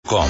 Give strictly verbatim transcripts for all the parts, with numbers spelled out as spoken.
Com.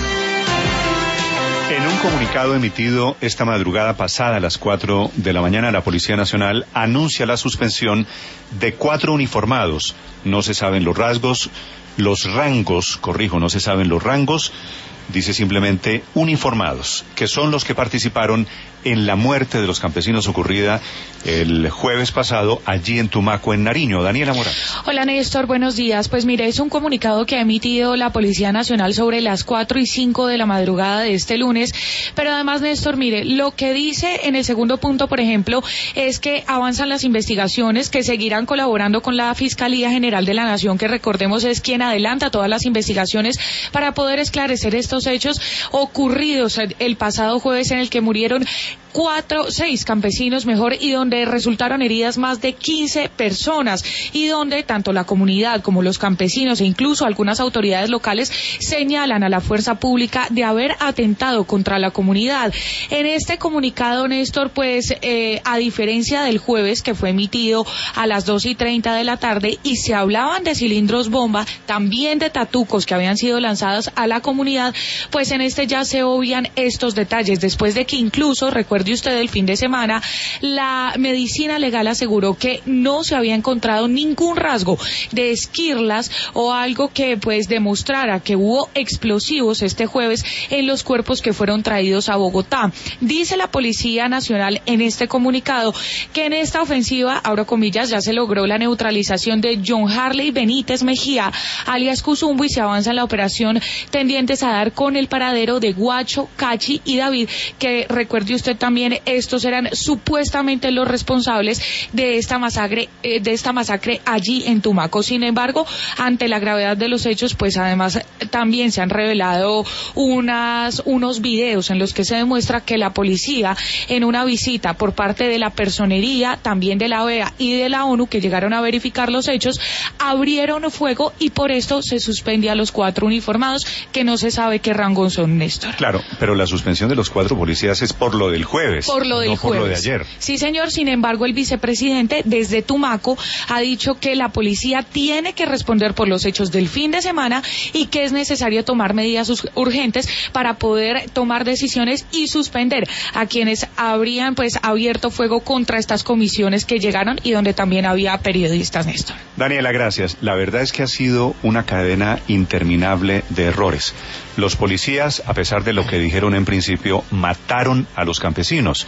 En un comunicado emitido esta madrugada pasada a las cuatro de la mañana, la Policía Nacional anuncia la suspensión de cuatro uniformados. No se saben los rasgos, los rangos, corrijo, no se saben los rangos, dice simplemente uniformados, que son los que participaron en la muerte de los campesinos ocurrida el jueves pasado allí en Tumaco, en Nariño. Daniela Morales. Hola Néstor, buenos días. Pues mire, es un comunicado que ha emitido la Policía Nacional sobre las cuatro y cinco de la madrugada de este lunes, pero además Néstor, mire, lo que dice en el segundo punto, por ejemplo, es que avanzan las investigaciones, que seguirán colaborando con la Fiscalía General de la Nación, que recordemos es quien adelanta todas las investigaciones para poder esclarecer estos hechos ocurridos el pasado jueves, en el que murieron cuatro, seis campesinos mejor, y donde resultaron heridas más de quince personas, y donde tanto la comunidad como los campesinos e incluso algunas autoridades locales señalan a la fuerza pública de haber atentado contra la comunidad. En este comunicado, Néstor, pues eh, a diferencia del jueves, que fue emitido a las dos y treinta de la tarde, y se hablaban de cilindros bomba, también de tatucos que habían sido lanzados a la comunidad, pues en este ya se obvian estos detalles, después de que incluso, recuerde usted, el fin de semana, la medicina legal aseguró que no se había encontrado ningún rasgo de esquirlas o algo que pues demostrara que hubo explosivos este jueves en los cuerpos que fueron traídos a Bogotá. Dice la Policía Nacional en este comunicado que en esta ofensiva, abro comillas, ya se logró la neutralización de John Harley Benítez Mejía, alias Cuzumbo, y se avanza en la operación tendientes a dar con el paradero de Guacho, Cachi y David, que recuerde usted también estos eran supuestamente los responsables de esta masacre, eh, de esta masacre allí en Tumaco. Sin embargo, ante la gravedad de los hechos, pues además también se han revelado unas, unos videos en los que se demuestra que la policía, en una visita por parte de la personería, también de la O E A y de la ONU, que llegaron a verificar los hechos, abrieron fuego, y por esto se suspende a los cuatro uniformados, que no se sabe qué rango son, Néstor. Claro, pero la suspensión de los cuatro policías es por lo del jueves. Por lo del no jueves. Por lo de ayer. Sí, señor. Sin embargo, el vicepresidente desde Tumaco ha dicho que la policía tiene que responder por los hechos del fin de semana y que es necesario tomar medidas urgentes para poder tomar decisiones y suspender a quienes habrían pues abierto fuego contra estas comisiones que llegaron y donde también había periodistas, Néstor. Daniela, gracias. La verdad es que ha sido una cadena interminable de errores. Los policías, a pesar de lo que dijeron en principio, mataron a los campesinos.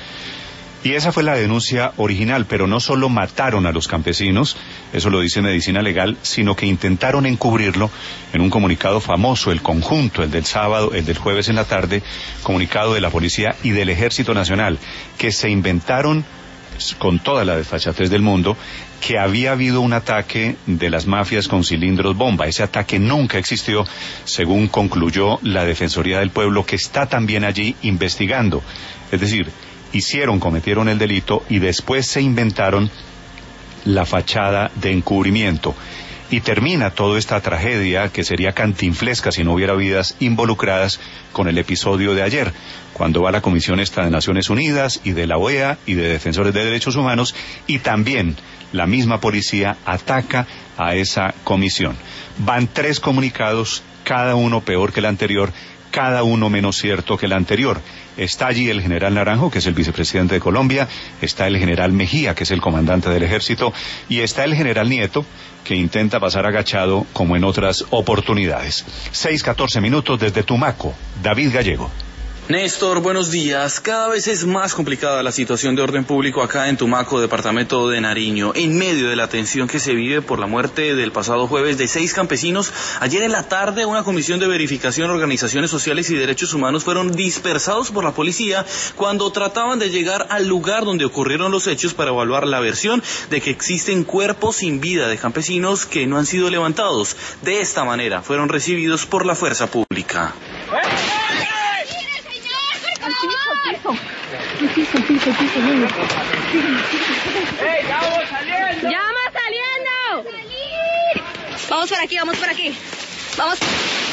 Y esa fue la denuncia original, pero no solo mataron a los campesinos, eso lo dice Medicina Legal, sino que intentaron encubrirlo en un comunicado famoso, el conjunto, el del sábado, el del jueves en la tarde, comunicado de la Policía y del Ejército Nacional, que se inventaron con toda la desfachatez del mundo, que había habido un ataque de las mafias con cilindros bomba. Ese ataque nunca existió, según concluyó la Defensoría del Pueblo, que está también allí investigando. Es decir, hicieron, cometieron el delito y después se inventaron la fachada de encubrimiento. Y termina toda esta tragedia, que sería cantinflesca si no hubiera vidas involucradas, con el episodio de ayer, cuando va la Comisión esta de Naciones Unidas y de la O E A y de Defensores de Derechos Humanos, y también la misma policía ataca a esa comisión. Van tres comunicados, cada uno peor que el anterior, cada uno menos cierto que el anterior. Está allí el general Naranjo, que es el vicepresidente de Colombia, está el general Mejía, que es el comandante del ejército, y está el general Nieto, que intenta pasar agachado como en otras oportunidades. Seis, catorce minutos desde Tumaco. David Gallego. Néstor, buenos días. Cada vez es más complicada la situación de orden público acá en Tumaco, departamento de Nariño, en medio de la tensión que se vive por la muerte del pasado jueves de seis campesinos. Ayer en la tarde, una comisión de verificación, organizaciones sociales y derechos humanos fueron dispersados por la policía cuando trataban de llegar al lugar donde ocurrieron los hechos para evaluar la versión de que existen cuerpos sin vida de campesinos que no han sido levantados. De esta manera fueron recibidos por la fuerza pública. El piso, el piso, el piso, niño. ¡Ey, ya vamos saliendo! ¡Ya vamos saliendo! ¡Salir! Vamos por aquí, vamos por aquí. Vamos.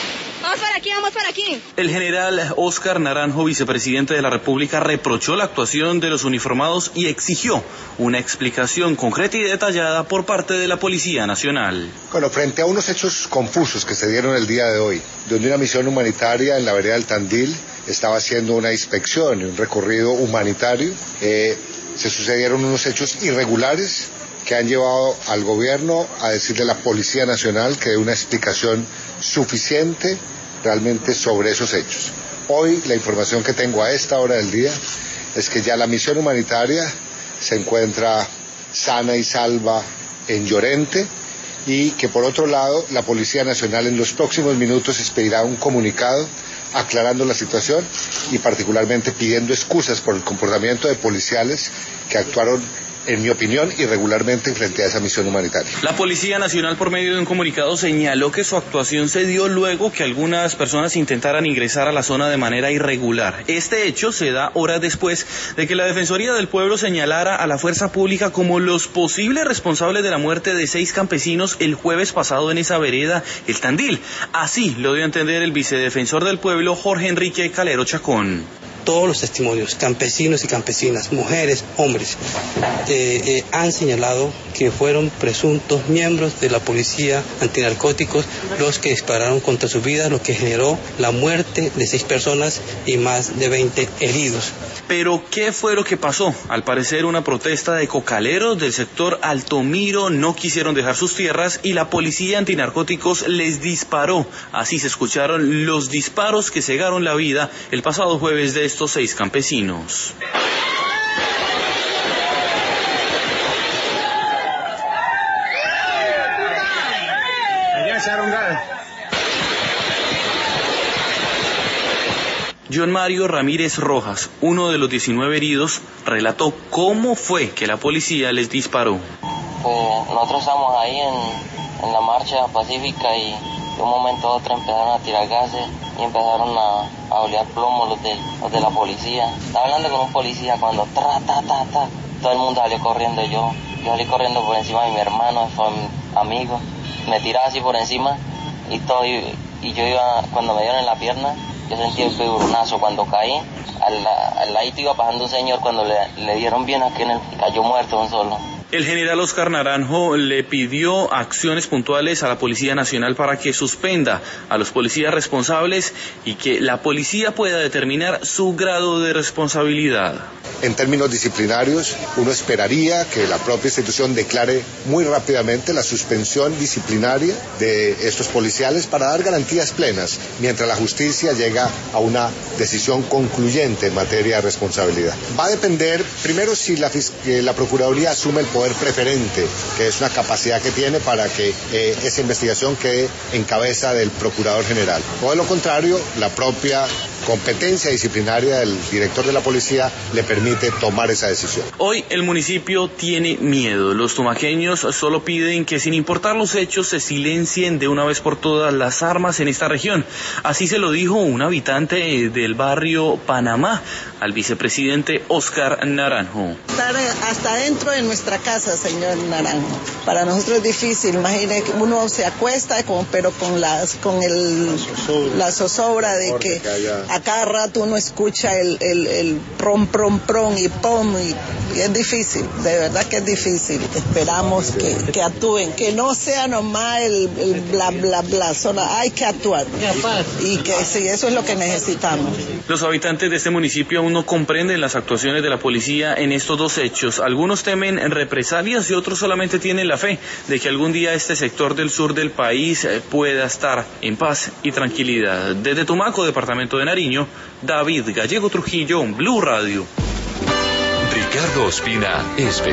Vamos para aquí, vamos para aquí. El general Óscar Naranjo, vicepresidente de la República, reprochó la actuación de los uniformados y exigió una explicación concreta y detallada por parte de la Policía Nacional. Bueno, frente a unos hechos confusos que se dieron el día de hoy, donde una misión humanitaria en la vereda del Tandil estaba haciendo una inspección y un recorrido humanitario, eh, se sucedieron unos hechos irregulares que han llevado al gobierno a decirle a la Policía Nacional que dé una explicación suficiente realmente sobre esos hechos. Hoy la información que tengo a esta hora del día es que ya la misión humanitaria se encuentra sana y salva en Llorente y que por otro lado la Policía Nacional en los próximos minutos expedirá un comunicado aclarando la situación y particularmente pidiendo excusas por el comportamiento de policiales que actuaron, en mi opinión, irregularmente frente a esa misión humanitaria. La Policía Nacional, por medio de un comunicado, señaló que su actuación se dio luego que algunas personas intentaran ingresar a la zona de manera irregular. Este hecho se da horas después de que la Defensoría del Pueblo señalara a la fuerza pública como los posibles responsables de la muerte de seis campesinos el jueves pasado en esa vereda, el Tandil. Así lo dio a entender el vicedefensor del pueblo, Jorge Enrique Calero Chacón. Todos los testimonios, campesinos y campesinas, mujeres, hombres, eh, eh, han señalado que fueron presuntos miembros de la policía antinarcóticos los que dispararon contra sus vidas, lo que generó la muerte de seis personas y más de veinte heridos. Pero, ¿qué fue lo que pasó? Al parecer, una protesta de cocaleros del sector Altomiro no quisieron dejar sus tierras y la policía antinarcóticos les disparó. Así se escucharon los disparos que cegaron la vida el pasado jueves de estos seis campesinos. Allá echaron gas. John Mario Ramírez Rojas, uno de los diecinueve heridos, relató cómo fue que la policía les disparó. Pues nosotros estamos ahí en, en la marcha pacífica y de un momento a otro empezaron a tirar gases y empezaron a, a olear plomo los de, los de la policía. Estaba hablando con un policía cuando tra, ta, ta, ta, todo el mundo salió corriendo. Yo, yo salí corriendo por encima de mi hermano, fue mi amigo, me tiraba así por encima y todo, y, y yo iba, cuando me dieron en la pierna, yo sentí el fibronazo. Cuando caí, al, al ladito iba pasando un señor, cuando le, le dieron bien aquí en el, cayó muerto un solo. El general Óscar Naranjo le pidió acciones puntuales a la Policía Nacional para que suspenda a los policías responsables y que la policía pueda determinar su grado de responsabilidad. En términos disciplinarios, uno esperaría que la propia institución declare muy rápidamente la suspensión disciplinaria de estos policiales para dar garantías plenas, mientras la justicia llega a una decisión concluyente en materia de responsabilidad. Va a depender, primero, si la, la Procuraduría asume el poder preferente, que es una capacidad que tiene para que eh, esa investigación quede en cabeza del Procurador General. O de lo contrario, la propia competencia disciplinaria del director de la policía le permite tomar esa decisión. Hoy el municipio tiene miedo. Los tumaqueños solo piden que, sin importar los hechos, se silencien de una vez por todas las armas en esta región. Así se lo dijo un habitante del barrio Panamá al vicepresidente Óscar Naranjo. Estar hasta dentro de nuestra casa, señor Naranjo. Para nosotros es difícil. Imagine que uno se acuesta, con, pero con las con el la zozobra de que a cada rato uno escucha el, el, el prom, prom, prom y pom, y, y es difícil, de verdad que es difícil. Esperamos que, que actúen, que no sea nomás el, el bla, bla, bla, solo hay que actuar. Y que sí, eso es lo que necesitamos. Los habitantes de este municipio aún no comprenden las actuaciones de la policía en estos dos hechos. Algunos temen represalias y otros solamente tienen la fe de que algún día este sector del sur del país pueda estar en paz y tranquilidad. Desde Tumaco, departamento de Nariño, David Gallego Trujillo, Blue Radio. Ricardo Ospina es